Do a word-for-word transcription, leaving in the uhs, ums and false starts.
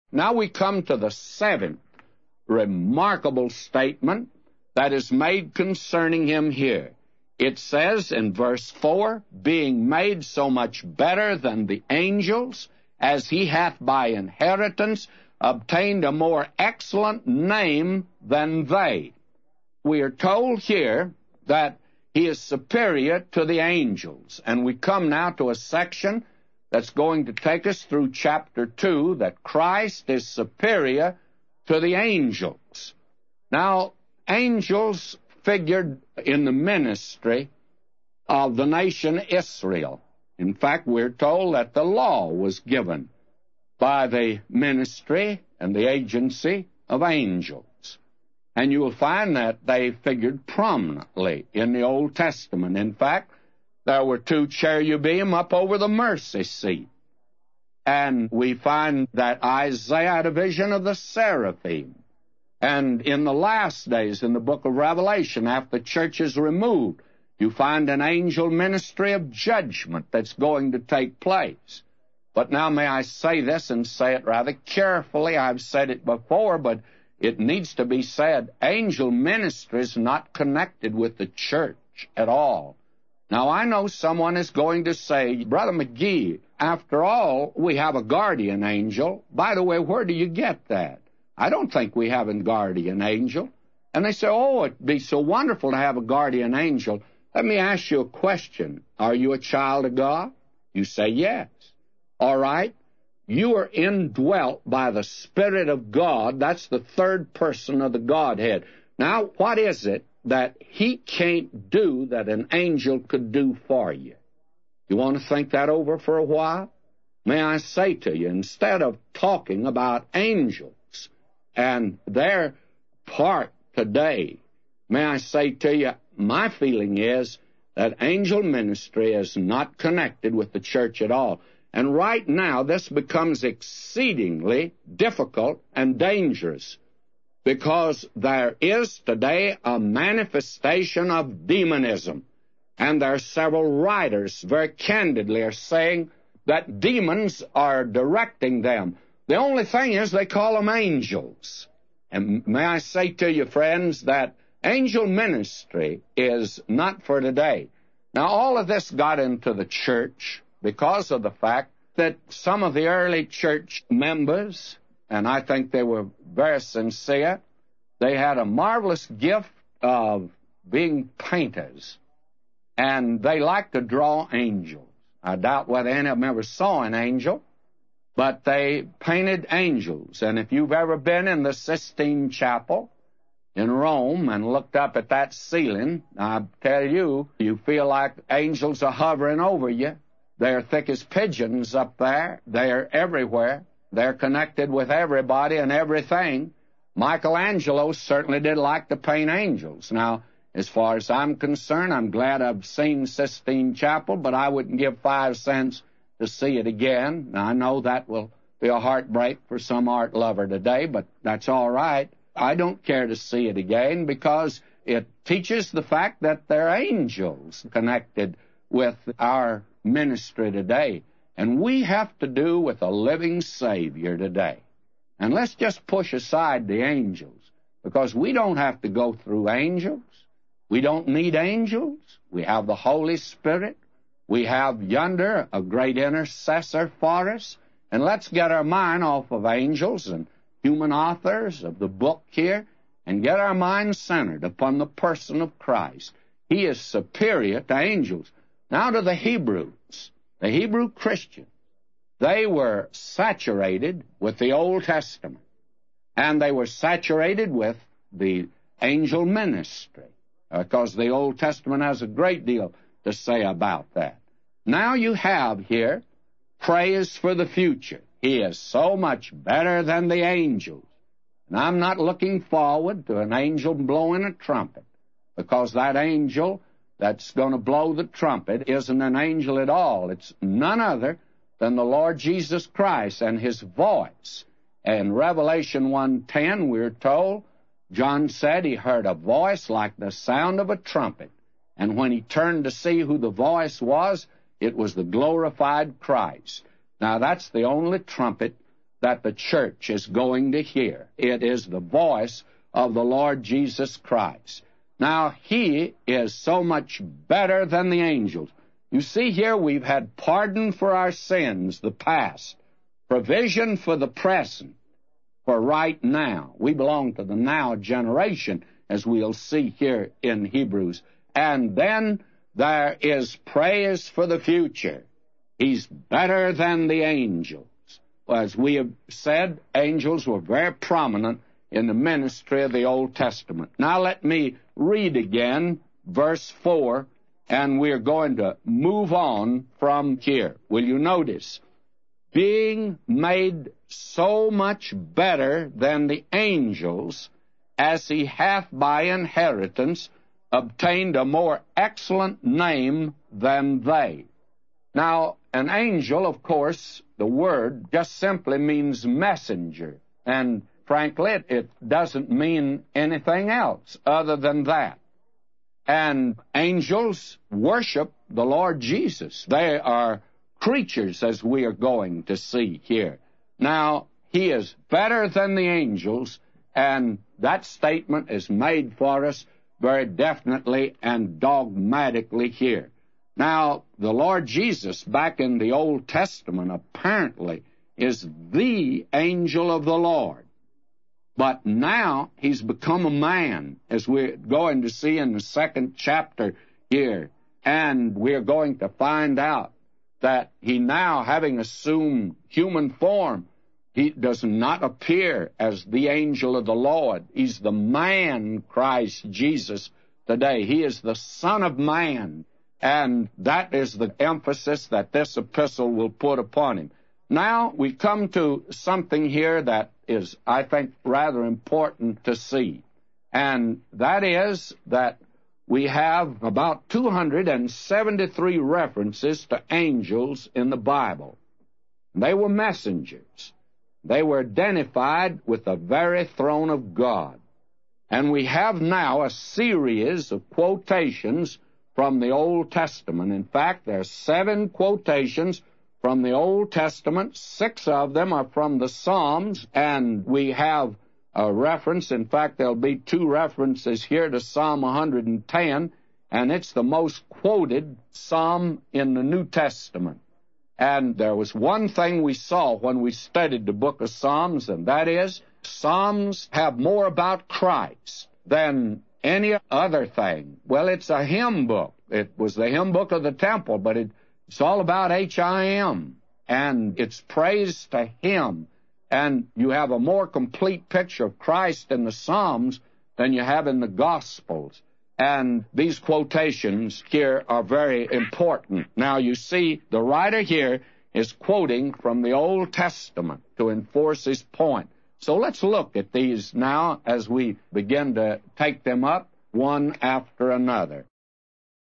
Now we come to the seventh remarkable statement that is made concerning him here. It says in verse four, being made so much better than the angels, as he hath by inheritance obtained a more excellent name than they. We are told here that he is superior to the angels. And we come now to a section that's going to take us through chapter two, that Christ is superior to the angels. Now, angels figured in the ministry of the nation Israel. In fact, we're told that the law was given by the ministry and the agency of angels. And you will find that they figured prominently in the Old Testament. In fact, there were two cherubim up over the mercy seat. And we find that Isaiah had a vision of the seraphim. And in the last days, in the book of Revelation, after the church is removed, you find an angel ministry of judgment that's going to take place. But now may I say this and say it rather carefully. I've said it before, but it needs to be said. Angel ministry is not connected with the church at all. Now, I know someone is going to say, Brother McGee, after all, we have a guardian angel. By the way, where do you get that? I don't think we have a guardian angel. And they say, oh, it'd be so wonderful to have a guardian angel. Let me ask you a question. Are you a child of God? You say yes. All right. You are indwelt by the Spirit of God. That's the third person of the Godhead. Now, what is it that he can't do that an angel could do for you? You want to think that over for a while? May I say to you, instead of talking about angels and their part today, may I say to you, my feeling is that angel ministry is not connected with the church at all. And right now, this becomes exceedingly difficult and dangerous, because there is today a manifestation of demonism. And there are several writers very candidly are saying that demons are directing them. The only thing is they call them angels. And may I say to you, friends, that angel ministry is not for today. Now, all of this got into the church because of the fact that some of the early church members, and I think they were very sincere, they had a marvelous gift of being painters, and they liked to draw angels. I doubt whether any of them ever saw an angel, but they painted angels. And if you've ever been in the Sistine Chapel in Rome and looked up at that ceiling, I tell you, you feel like angels are hovering over you. They're thick as pigeons up there. They're everywhere. They're connected with everybody and everything. Michelangelo certainly did like to paint angels. Now, as far as I'm concerned, I'm glad I've seen Sistine Chapel, but I wouldn't give five cents to see it again. Now, I know that will be a heartbreak for some art lover today, but that's all right. I don't care to see it again because it teaches the fact that there are angels connected with our ministry today. And we have to do with a living Savior today. And let's just push aside the angels, because we don't have to go through angels. We don't need angels. We have the Holy Spirit. We have yonder a great intercessor for us. And let's get our mind off of angels and human authors of the book here and get our minds centered upon the person of Christ. He is superior to angels. Now to the Hebrews, the Hebrew Christians. They were saturated with the Old Testament, and they were saturated with the angel ministry, because the Old Testament has a great deal to say about that. Now you have here praise for the future. He is so much better than the angels. And I'm not looking forward to an angel blowing a trumpet, because that angel that's going to blow the trumpet isn't an angel at all. It's none other than the Lord Jesus Christ and his voice. In Revelation one ten, we're told, John said he heard a voice like the sound of a trumpet. And when he turned to see who the voice was, it was the glorified Christ. Now, that's the only trumpet that the church is going to hear. It is the voice of the Lord Jesus Christ. Now, He is so much better than the angels. You see here we've had pardon for our sins, the past, provision for the present, for right now. We belong to the now generation, as we'll see here in Hebrews. And then there is praise for the future. He's better than the angels. As we have said, angels were very prominent in the ministry of the Old Testament. Now let me read again verse four, and we're going to move on from here. Will you notice? Being made so much better than the angels, as he hath by inheritance obtained a more excellent name than they. Now, an angel, of course, the word just simply means messenger, and frankly, it, it doesn't mean anything else other than that. And angels worship the Lord Jesus. They are creatures, as we are going to see here. Now, He is better than the angels, and that statement is made for us very definitely and dogmatically here. Now, the Lord Jesus, back in the Old Testament, apparently is the angel of the Lord. But now He's become a man, as we're going to see in the second chapter here. And we're going to find out that He now, having assumed human form, He does not appear as the angel of the Lord. He's the man, Christ Jesus, today. He is the Son of Man. And that is the emphasis that this epistle will put upon Him. Now we come to something here that is, I think, rather important to see. And that is that we have about two hundred seventy-three references to angels in the Bible. They were messengers. They were identified with the very throne of God. And we have now a series of quotations from the Old Testament. In fact, there are seven quotations from the Old Testament. Six of them are from the Psalms, and we have a reference. In fact, there'll be two references here to Psalm one hundred ten, and it's the most quoted psalm in the New Testament. And there was one thing we saw when we studied the book of Psalms, and that is, Psalms have more about Christ than any other thing. Well, it's a hymn book. It was the hymn book of the temple, but it, it's all about H I M, and it's praise to Him. And you have a more complete picture of Christ in the Psalms than you have in the Gospels. And these quotations here are very important. Now, you see, the writer here is quoting from the Old Testament to enforce his point. So let's look at these now as we begin to take them up one after another.